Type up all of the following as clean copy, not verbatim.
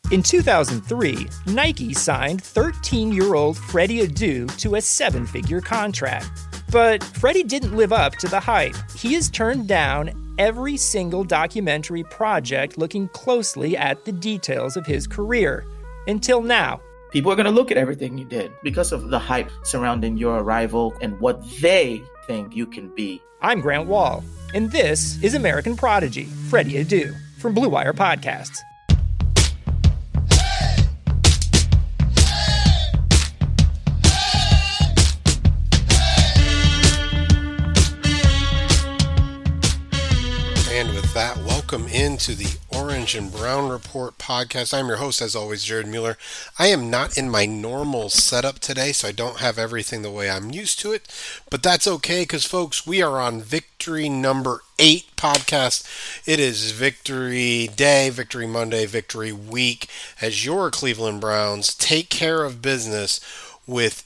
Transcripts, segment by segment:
In 2003, Nike signed 13-year-old Freddie Adu to a 7-figure contract. But Freddie didn't live up to the hype. He has turned down every single documentary project looking closely at the details of his career. Until now. People are going to look at everything you did because of the hype surrounding your arrival and what they think you can be. I'm Grant Wall, and this is American Prodigy, Freddie Adu, from Blue Wire Podcasts. And with that, welcome into the Orange and Brown Report podcast. I'm your host, as always, Jared Mueller. I am not in my normal setup today, so I don't have everything the way I'm used to it. But that's okay, because, folks, we are on Victory number 8 podcast. It is Victory Day, Victory Monday, Victory Week, as your Cleveland Browns take care of business with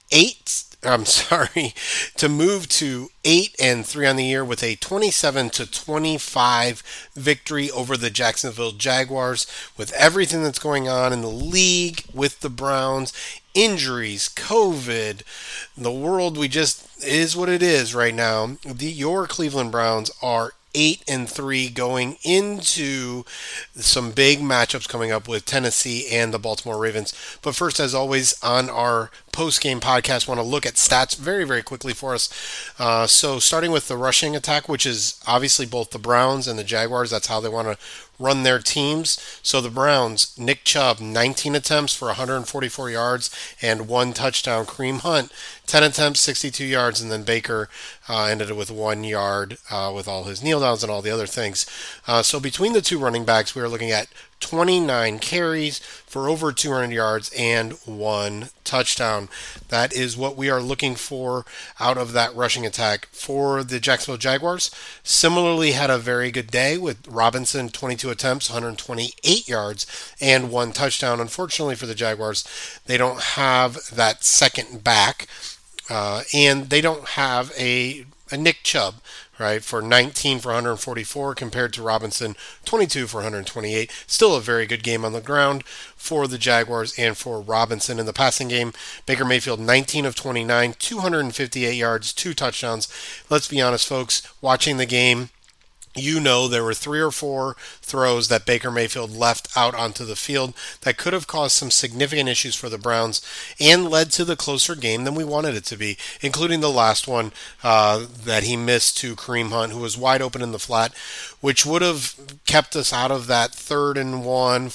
to move to 8-3 on the year with a 27-25 victory over the Jacksonville Jaguars. With everything that's going on in the league with the Browns, injuries, COVID, the world is what it is right now. Your Cleveland Browns are 8-3 going into some big matchups coming up with Tennessee and the Baltimore Ravens. But first, as always, on our post-game podcast, want to look at stats very, very quickly for us. So starting with the rushing attack, which is obviously both the Browns and the Jaguars. That's how they want to run their teams. So the Browns, Nick Chubb, 19 attempts for 144 yards and 1 touchdown. Kareem Hunt, 10 attempts, 62 yards, and then Baker ended it with 1 yard with all his kneel downs and all the other things. So between the two running backs, we are looking at 29 carries for over 200 yards and 1 touchdown. That is what we are looking for out of that rushing attack for the Jacksonville Jaguars. Similarly, had a very good day with Robinson, 22 attempts, 128 yards, and 1 touchdown. Unfortunately for the Jaguars, they don't have that second back, and they don't have a Nick Chubb, right, for 19 for 144 compared to Robinson, 22 for 128. Still a very good game on the ground for the Jaguars and for Robinson. In the passing game, Baker Mayfield, 19 of 29, 258 yards, 2 touchdowns. Let's be honest, folks, watching the game, you know there were 3 or 4 throws that Baker Mayfield left out onto the field that could have caused some significant issues for the Browns and led to the closer game than we wanted it to be, including the last one that he missed to Kareem Hunt, who was wide open in the flat, which would have kept us out of that 4th and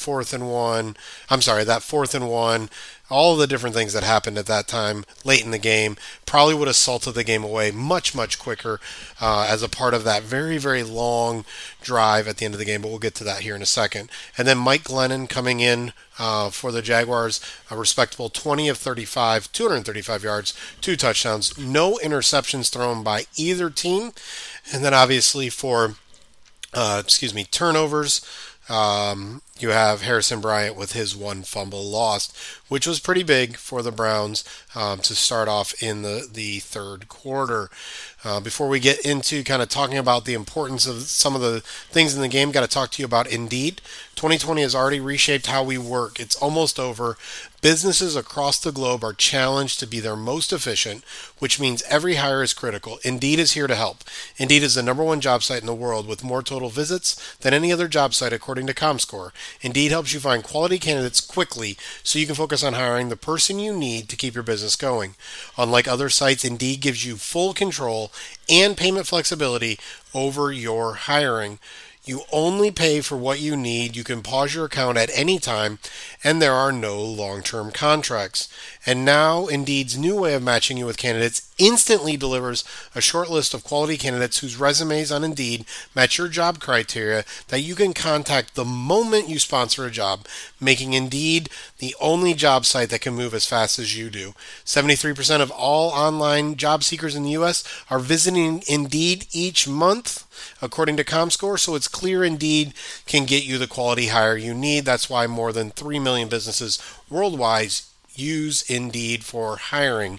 1, all the different things that happened at that time late in the game. Probably would have salted the game away much, much quicker as a part of that very, very long drive at the end of the game, but we'll get to that here in a second. And then Mike Glennon coming in for the Jaguars, a respectable 20 of 35, 235 yards, 2 touchdowns, no interceptions thrown by either team. And then obviously for turnovers, you have Harrison Bryant with his 1 fumble lost, which was pretty big for the Browns to start off in the third quarter. Before we get into kind of talking about the importance of some of the things in the game, got to talk to you about Indeed. 2020 has already reshaped how we work. It's almost over. Businesses across the globe are challenged to be their most efficient, which means every hire is critical. Indeed is here to help. Indeed is the #1 job site in the world with more total visits than any other job site according to ComScore. Indeed helps you find quality candidates quickly so you can focus on hiring the person you need to keep your business going. Unlike other sites, Indeed gives you full control and payment flexibility over your hiring. You only pay for what you need. You can pause your account at any time, and there are no long-term contracts. And now, Indeed's new way of matching you with candidates instantly delivers a short list of quality candidates whose resumes on Indeed match your job criteria that you can contact the moment you sponsor a job, making Indeed the only job site that can move as fast as you do. 73% of all online job seekers in the U.S. are visiting Indeed each month, according to ComScore, so it's clear Indeed can get you the quality hire you need. That's why more than 3 million businesses worldwide use Indeed for hiring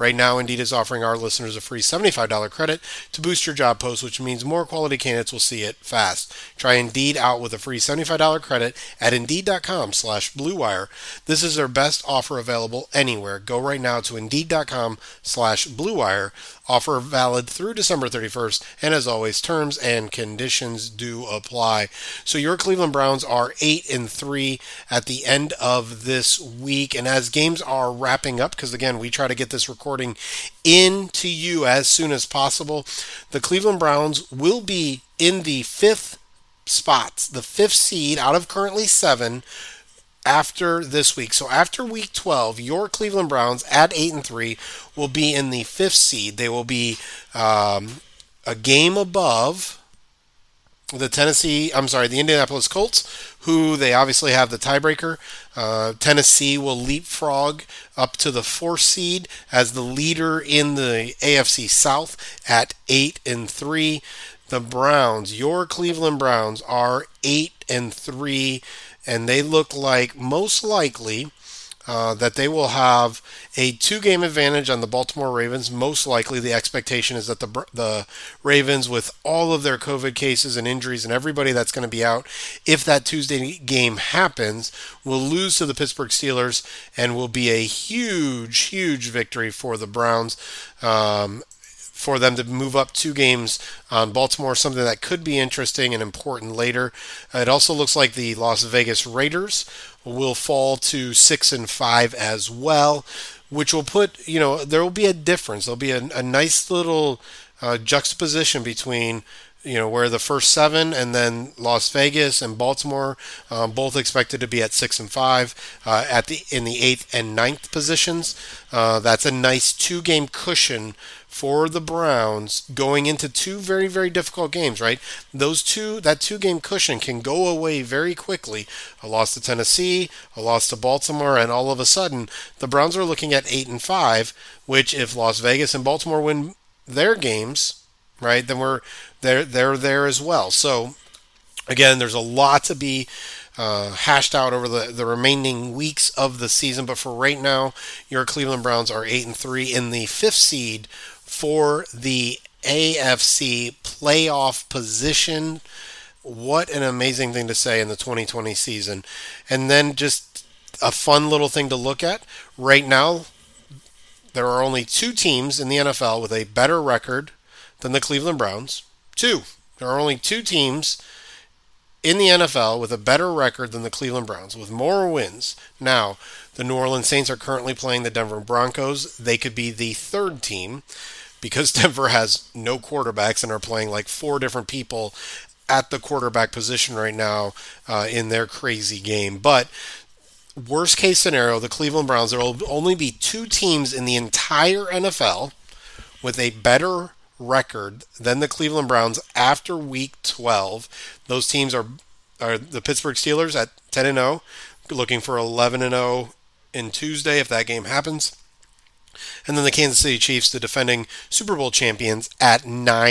Right now, Indeed is offering our listeners a free $75 credit to boost your job post, which means more quality candidates will see it fast. Try Indeed out with a free $75 credit at Indeed.com/BlueWire. This is their best offer available anywhere. Go right now to Indeed.com/BlueWire. Offer valid through December 31st, and as always, terms and conditions do apply. So your Cleveland Browns are 8-3 at the end of this week, and as games are wrapping up, because again, we try to get this recording into you as soon as possible, the Cleveland Browns will be in the fifth spot, the fifth seed out of currently 7, after this week. So after week 12, your Cleveland Browns at 8-3 will be in the 5th seed. They will be a game above the Indianapolis Colts, who they obviously have the tiebreaker. Tennessee will leapfrog up to the 4th seed as the leader in the AFC South at 8-3. The Browns, your Cleveland Browns, are 8-3. And they look like, most likely, that they will have a 2-game advantage on the Baltimore Ravens. Most likely, the expectation is that the Ravens, with all of their COVID cases and injuries and everybody that's going to be out, if that Tuesday game happens, will lose to the Pittsburgh Steelers and will be a huge, huge victory for the Browns. For them to move up 2 games on Baltimore, something that could be interesting and important later. It also looks like the Las Vegas Raiders will fall to 6-5 as well, which will put, there will be a difference. There'll be a nice little juxtaposition between, where the first 7 and then Las Vegas and Baltimore, both expected to be at 6-5 in the 8th and 9th positions. That's a nice 2-game cushion for the Browns going into 2 very, very difficult games, right? That 2-game cushion can go away very quickly. A loss to Tennessee, a loss to Baltimore, and all of a sudden, the Browns are looking at 8-5, which if Las Vegas and Baltimore win their games, right, then they're there as well. So, again, there's a lot to be hashed out over the remaining weeks of the season, but for right now, your Cleveland Browns are 8-3 in the 5th seed for the AFC playoff position. What an amazing thing to say in the 2020 season. And then just a fun little thing to look at. Right now, there are only 2 teams in the NFL with a better record than the Cleveland Browns. 2. There are only 2 teams in the NFL with a better record than the Cleveland Browns, with more wins. Now, the New Orleans Saints are currently playing the Denver Broncos. They could be the 3rd team because Denver has no quarterbacks and are playing like 4 different people at the quarterback position right now in their crazy game. But worst case scenario, the Cleveland Browns, there will only be 2 teams in the entire NFL with a better record than the Cleveland Browns after week 12. Those teams are the Pittsburgh Steelers at 10-0, looking for 11-0 in Tuesday if that game happens. And then the Kansas City Chiefs, the defending Super Bowl champions, at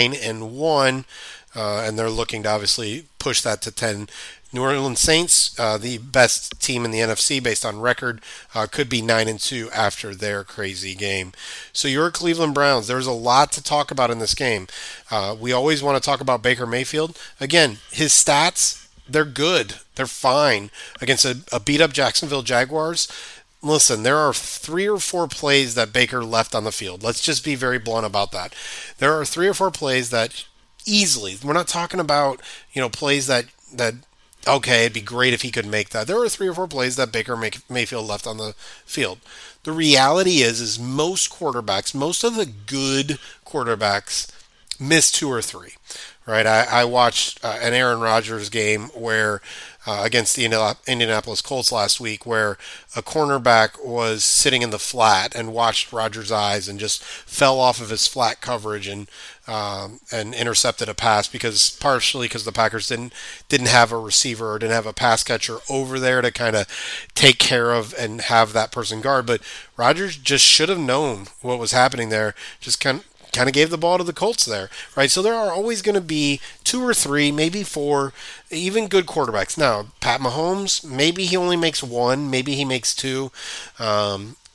9-1, and they're looking to obviously push that to 10. New Orleans Saints, the best team in the NFC based on record, could be 9-2 after their crazy game. So your Cleveland Browns, there's a lot to talk about in this game. We always want to talk about Baker Mayfield. Again, his stats, they're good. They're fine against a beat-up Jacksonville Jaguars. Listen, there are 3 or 4 plays that Baker left on the field. Let's just be very blunt about that. There are 3 or 4 plays that easily, we're not talking about, plays that okay, it'd be great if he could make that. There are 3 or 4 plays that Baker Mayfield left on the field. The reality is most quarterbacks, most of the good quarterbacks, miss 2 or 3. Right? I watched an Aaron Rodgers game where against the Indianapolis Colts last week, where a cornerback was sitting in the flat and watched Rodgers' eyes and just fell off of his flat coverage and intercepted a pass partially because the Packers didn't have a receiver or didn't have a pass catcher over there to kind of take care of and have that person guard. But Rodgers just should have known what was happening there. Just kind of gave the ball to the Colts there, right? So there are always going to be 2 or 3, maybe 4, even good quarterbacks. Now, Pat Mahomes, maybe he only makes 1, maybe he makes 2.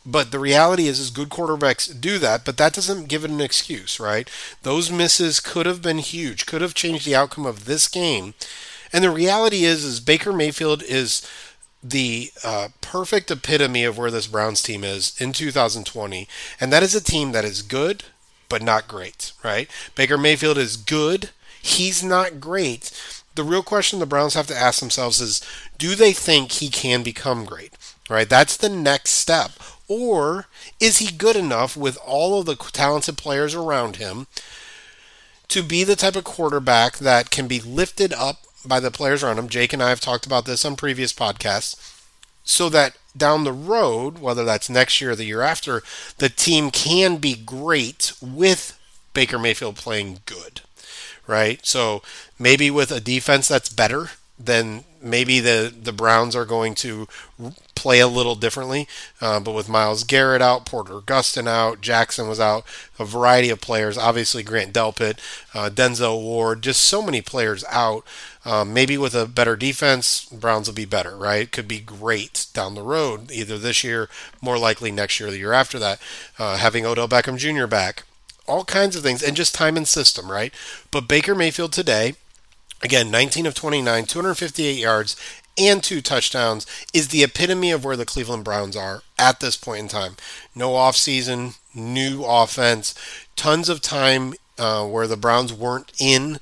But the reality is good quarterbacks do that, but that doesn't give it an excuse, right? Those misses could have been huge, could have changed the outcome of this game. And the reality is Baker Mayfield is the perfect epitome of where this Browns team is in 2020. And that is a team that is good, but not great, right? Baker Mayfield is good. He's not great. The real question the Browns have to ask themselves is, do they think he can become great, right? That's the next step. Or is he good enough with all of the talented players around him to be the type of quarterback that can be lifted up by the players around him? Jake and I have talked about this on previous podcasts. So that down the road, whether that's next year or the year after, the team can be great with Baker Mayfield playing good, right? So maybe with a defense that's better, then maybe the Browns are going to play a little differently. But with Myles Garrett out, Porter Gustin out, Jackson was out, a variety of players, obviously Grant Delpit, Denzel Ward, just so many players out. Maybe with a better defense, Browns will be better, right? Could be great down the road, either this year, more likely next year or the year after that. Having Odell Beckham Jr. back, all kinds of things, and just time and system, right? But Baker Mayfield today, again, 19 of 29, 258 yards, and 2 touchdowns, is the epitome of where the Cleveland Browns are at this point in time. No offseason, new offense, tons of time where the Browns weren't in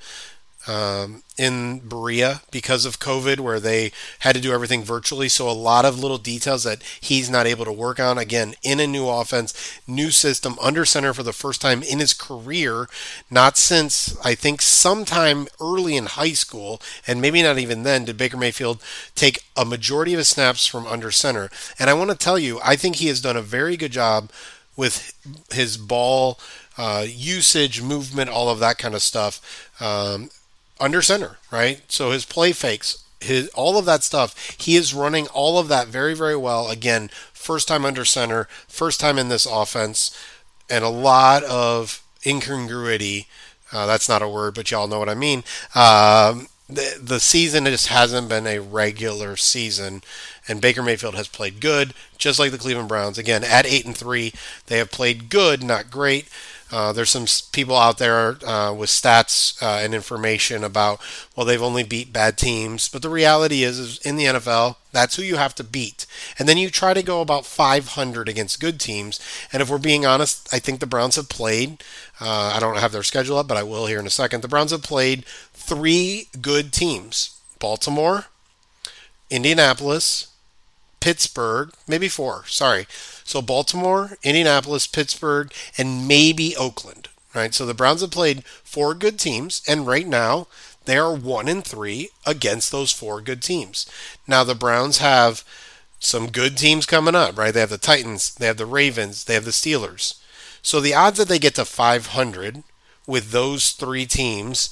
Berea because of COVID, where they had to do everything virtually. So a lot of little details that he's not able to work on. Again, in a new offense, new system, under center for the first time in his career, not since I think sometime early in high school, and maybe not even then, did Baker Mayfield take a majority of his snaps from under center. And I want to tell you, I think he has done a very good job with his ball usage, movement, all of that kind of stuff. Under center, right? So his play fakes, all of that stuff, he is running all of that very, very well. Again, first time under center, first time in this offense, and a lot of incongruity. That's not a word, but y'all know what I mean. The season just hasn't been a regular season, and Baker Mayfield has played good, just like the Cleveland Browns. Again, at 8-3, they have played good, not great. There's some people out there with stats and information about, well, they've only beat bad teams. But the reality is in the NFL, that's who you have to beat. And then you try to go about 500 against good teams. And if we're being honest, I think the Browns have played, I don't have their schedule up, but I will here in a second. The Browns have played 3 good teams: Baltimore, Indianapolis, Pittsburgh, maybe 4, sorry. So Baltimore, Indianapolis, Pittsburgh, and maybe Oakland, right? So the Browns have played 4 good teams, and right now they are 1-3 against those 4 good teams. Now the Browns have some good teams coming up, right? They have the Titans, they have the Ravens, they have the Steelers. So the odds that they get to 500 with those 3 teams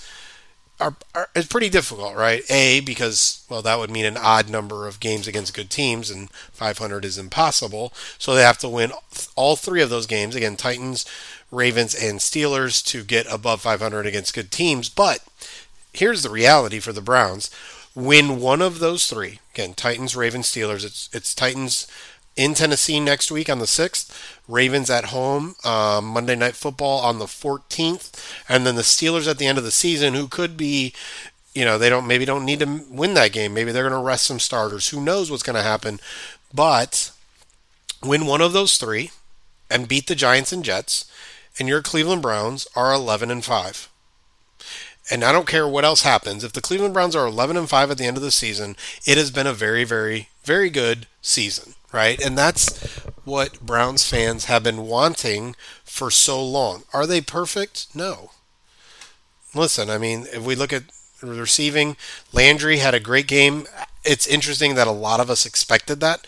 it's pretty difficult, right? A, because, well, that would mean an odd number of games against good teams, and 500 is impossible. So they have to win all 3 of those games, again, Titans, Ravens, and Steelers, to get above 500 against good teams. But here's the reality for the Browns. Win one of those 3, again, Titans, Ravens, Steelers. It's Titans in Tennessee next week on the 6th, Ravens at home, Monday Night Football on the 14th, and then the Steelers at the end of the season, who could be, they don't need to win that game. Maybe they're going to rest some starters. Who knows what's going to happen? But win one of those 3 and beat the Giants and Jets, and your Cleveland Browns are 11-5. And I don't care what else happens. If the Cleveland Browns are 11-5 at the end of the season, it has been a very, very, very good season, right? And that's what Browns fans have been wanting for so long. Are they perfect? No. Listen, I mean, if we look at receiving, Landry had a great game. It's interesting that a lot of us expected that.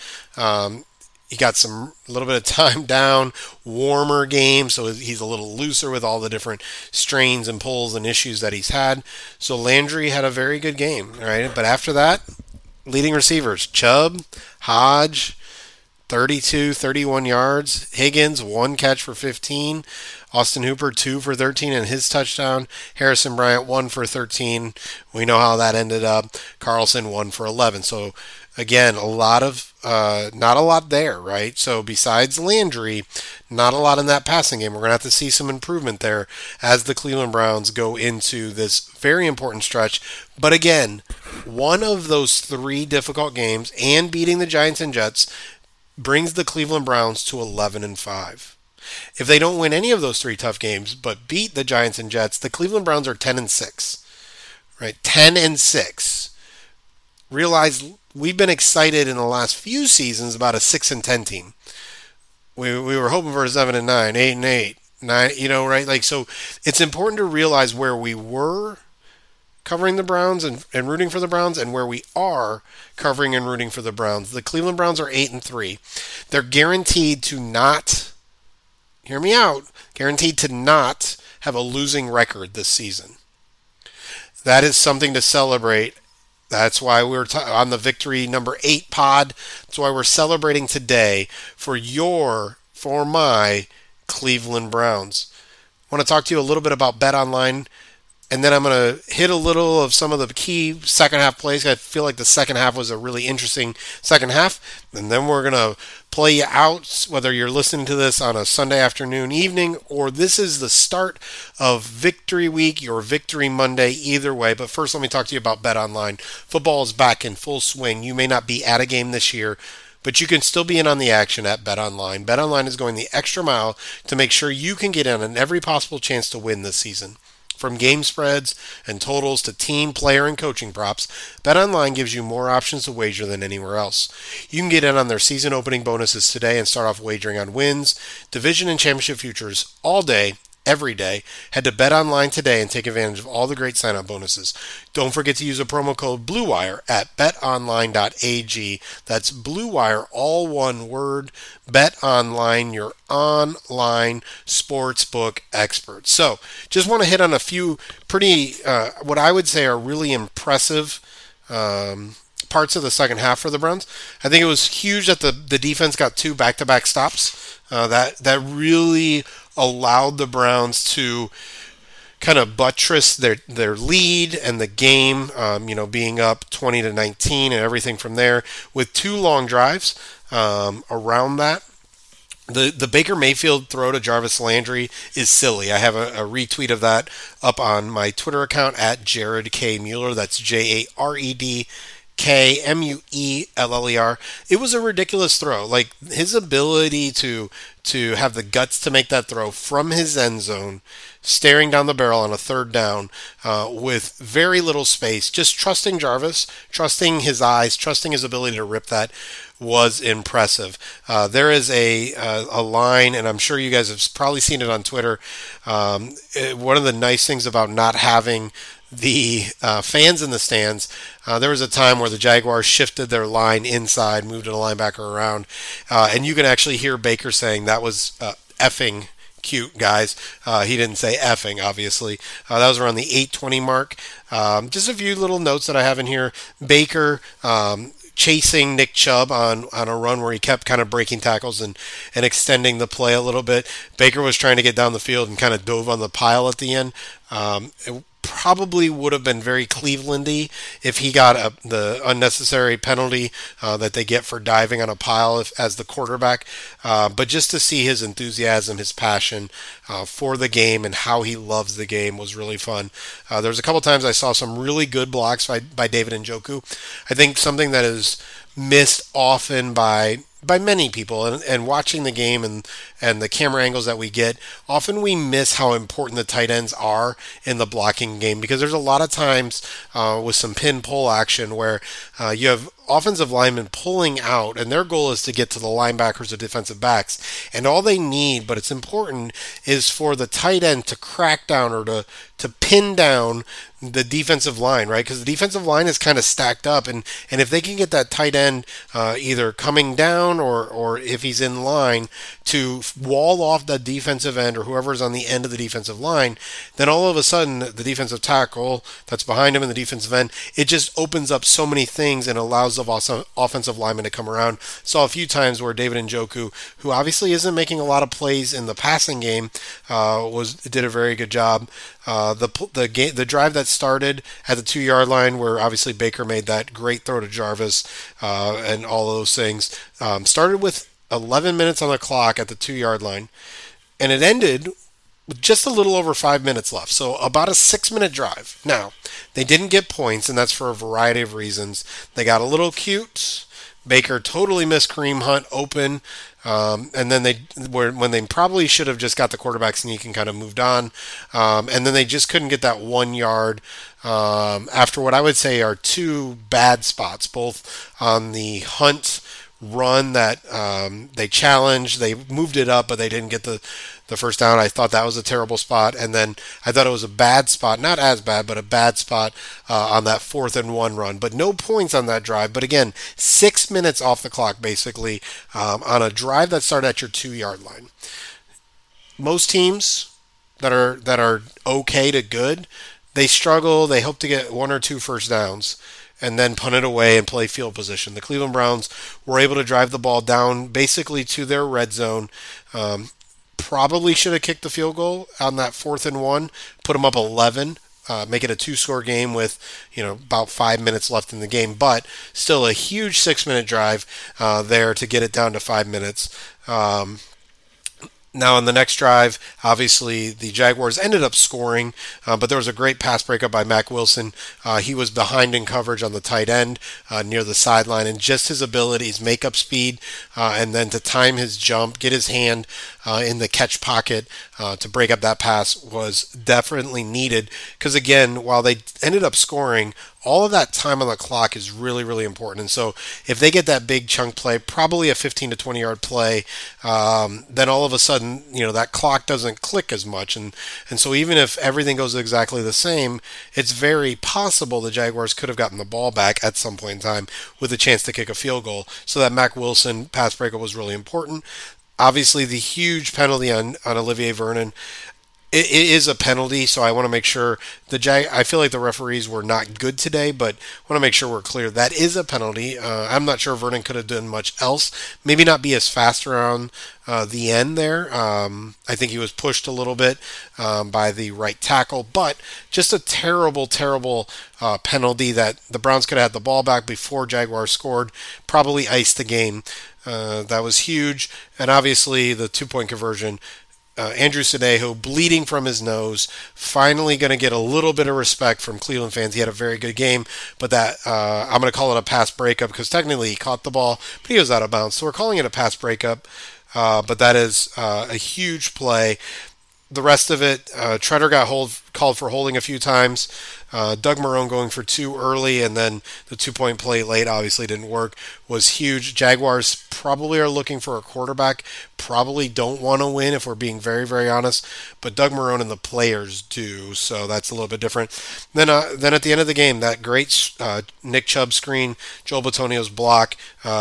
He got a little bit of time down, warmer game, so he's a little looser with all the different strains and pulls and issues that he's had. So Landry had a very good game, right? But after that, leading receivers, Chubb, Hodge, 32, 31 yards. Higgins, 1 catch for 15. Austin Hooper, 2 for 13 and his touchdown. Harrison Bryant, 1 for 13. We know how that ended up. Carlson, 1 for 11. So, again, not a lot there, right? So, besides Landry, not a lot in that passing game. We're going to have to see some improvement there as the Cleveland Browns go into this very important stretch. But again, one of those 3 difficult games and beating the Giants and Jets brings the Cleveland Browns to 11-5. If they don't win any of those 3 tough games but beat the Giants and Jets, the Cleveland Browns are 10-6. Right? 10-6. Realize we've been excited in the last few seasons about a 6-10 team. We were hoping for a 7-9, 8-8, 9, right? Like, so it's important to realize where we were covering the Browns and rooting for the Browns and where we are covering and rooting for the Browns. The Cleveland Browns are 8-3. They're guaranteed to not, hear me out, guaranteed to not have a losing record this season. That is something to celebrate. That's why we're on the Victory number 8 pod. That's why we're celebrating today for my Cleveland Browns. I want to talk to you a little bit about BetOnline. And then I'm going to hit a little of some of the key second half plays. I feel like the second half was a really interesting second half. And then we're going to play you out, whether you're listening to this on a Sunday afternoon, evening, or this is the start of Victory Week, your Victory Monday, either way. But first, let me talk to you about BetOnline. Football is back in full swing. You may not be at a game this year, but you can still be in on the action at BetOnline. BetOnline is going the extra mile to make sure you can get in on every possible chance to win this season. From game spreads and totals to team, player, and coaching props, BetOnline gives you more options to wager than anywhere else. You can get in on their season opening bonuses today and start off wagering on wins, division, and championship futures all day, every day. Head to BetOnline today and take advantage of all the great sign-up bonuses. Don't forget to use a promo code BLUEWIRE at betonline.ag. That's BLUEWIRE, all one word. BetOnline, your online sportsbook experts. So, just want to hit on a few pretty, what I would say are really impressive parts of the second half for the Browns. I think it was huge that the defense got 2 back-to-back stops. That really allowed the Browns to kind of buttress their lead and the game, being up 20-19 and everything from there with 2 long drives around that. The Baker Mayfield throw to Jarvis Landry is silly. I have a retweet of that up on my Twitter account at Jared K. Mueller. That's JaredKMueller. It was a ridiculous throw. Like, his ability to have the guts to make that throw from his end zone, staring down the barrel on a third down with very little space, just trusting Jarvis, trusting his eyes, trusting his ability to rip that, was impressive. There is a line, and I'm sure you guys have probably seen it on Twitter. One of the nice things about not having the fans in the stands, there was a time where the Jaguars shifted their line inside, moved a linebacker around, and you can actually hear Baker saying that was effing cute, guys. He didn't say effing, obviously. That was around the 8:20 mark. Just a few little notes that I have in here. Baker chasing Nick Chubb on a run where he kept kind of breaking tackles and extending the play a little bit. Baker was trying to get down the field and kind of dove on the pile at the end. It probably would have been very Clevelandy if he got the unnecessary penalty that they get for diving on a pile as the quarterback. But just to see his enthusiasm, his passion for the game and how he loves the game was really fun. There was a couple times I saw some really good blocks by David Njoku. I think something that is missed often by many people, and watching the game and the camera angles that we get, often we miss how important the tight ends are in the blocking game, because there's a lot of times with some pin pull action where you have offensive linemen pulling out, and their goal is to get to the linebackers or defensive backs, and all they need, but it's important, is for the tight end to crack down or to pin down the defensive line, right? Because the defensive line is kind of stacked up, and if they can get that tight end either coming down or if he's in line to wall off the defensive end or whoever's on the end of the defensive line, then all of a sudden the defensive tackle that's behind him in the defensive end, it just opens up so many things and allows rows of offensive linemen to come around. Saw a few times where David Njoku, who obviously isn't making a lot of plays in the passing game, did a very good job. The drive that started at the 2-yard line, where obviously Baker made that great throw to Jarvis and all of those things, started with 11 minutes on the clock at the 2-yard line, and it ended with just a little over 5 minutes left. So about a 6-minute drive. Now, they didn't get points, and that's for a variety of reasons. They got a little cute. Baker totally missed Kareem Hunt open, and then when they probably should have just got the quarterback sneak and kind of moved on, and then they just couldn't get that 1 yard after what I would say are two bad spots, both on the Hunt run that they challenged. They moved it up, but they didn't get the first down. I thought that was a terrible spot. And then I thought it was a bad spot, not as bad, but a bad spot on that 4th and 1 run. But no points on that drive. But again, 6 minutes off the clock, basically, on a drive that started at your 2-yard line. Most teams that are okay to good, they struggle. They hope to get 1 or 2 first downs and then punt it away and play field position. The Cleveland Browns were able to drive the ball down basically to their red zone. Probably should have kicked the field goal on that 4th and 1, put them up 11, make it a 2-score game with about 5 minutes left in the game, but still a huge 6-minute drive there to get it down to 5 minutes. Now, on the next drive, obviously, the Jaguars ended up scoring, but there was a great pass breakup by Mack Wilson. He was behind in coverage on the tight end near the sideline, and just his abilities, make-up speed, and then to time his jump, get his hand in the catch pocket to break up that pass was definitely needed. Because, again, while they ended up scoring, all of that time on the clock is really, really important. And so if they get that big chunk play, probably a 15 to 20 yard play, then all of a sudden, that clock doesn't click as much. And so even if everything goes exactly the same, it's very possible the Jaguars could have gotten the ball back at some point in time with a chance to kick a field goal. So that Mack Wilson pass breakup was really important. Obviously, the huge penalty on Olivier Vernon. It is a penalty, so I want to make sure I feel like the referees were not good today, but I want to make sure we're clear. That is a penalty. I'm not sure Vernon could have done much else. Maybe not be as fast around the end there. I think he was pushed a little bit by the right tackle, but just a terrible, terrible penalty that the Browns could have had the ball back before Jaguars scored. Probably iced the game. That was huge, and obviously the 2-point conversion. Andrew Sanejo bleeding from his nose, finally going to get a little bit of respect from Cleveland fans. He had a very good game, but that I'm going to call it a pass breakup because technically he caught the ball, but he was out of bounds. So we're calling it a pass breakup, but that is a huge play. The rest of it, Treader got called for holding a few times. Doug Marrone going for 2 early, and then the 2-point play late obviously didn't work, was huge. Jaguars probably are looking for a quarterback, probably don't want to win if we're being very, very honest, but Doug Marrone and the players do, so that's a little bit different. Then at the end of the game, that great Nick Chubb screen, Joel Bitonio's block,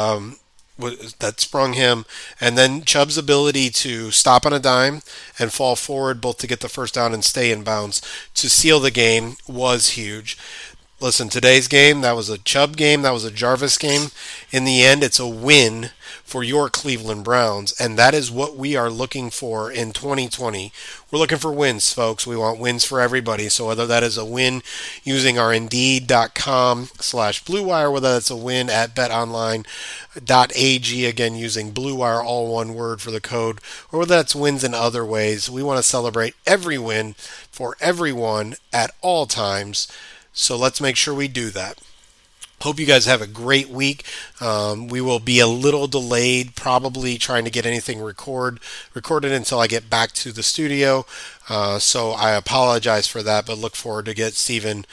that sprung him, and then Chubb's ability to stop on a dime and fall forward both to get the first down and stay in bounds to seal the game was huge. Listen, today's game, that was a Chubb game, that was a Jarvis game. In the end, it's a win for your Cleveland Browns, and that is what we are looking for in 2020. We're looking for wins, folks. We want wins for everybody. So whether that is a win using our Indeed.com/Blue Wire, whether that's a win at BetOnline.ag, again using Blue Wire, all one word for the code, or whether that's wins in other ways, we want to celebrate every win for everyone at all times. So let's make sure we do that. Hope you guys have a great week. We will be a little delayed, probably trying to get anything recorded until I get back to the studio. So I apologize for that, but look forward to get Steven,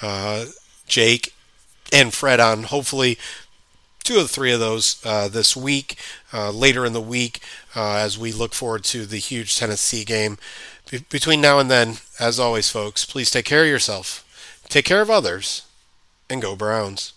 Jake, and Fred on. Hopefully 2 or 3 of those this week, later in the week, as we look forward to the huge Tennessee game. Between now and then, as always, folks, please take care of yourself, take care of others, and go Browns.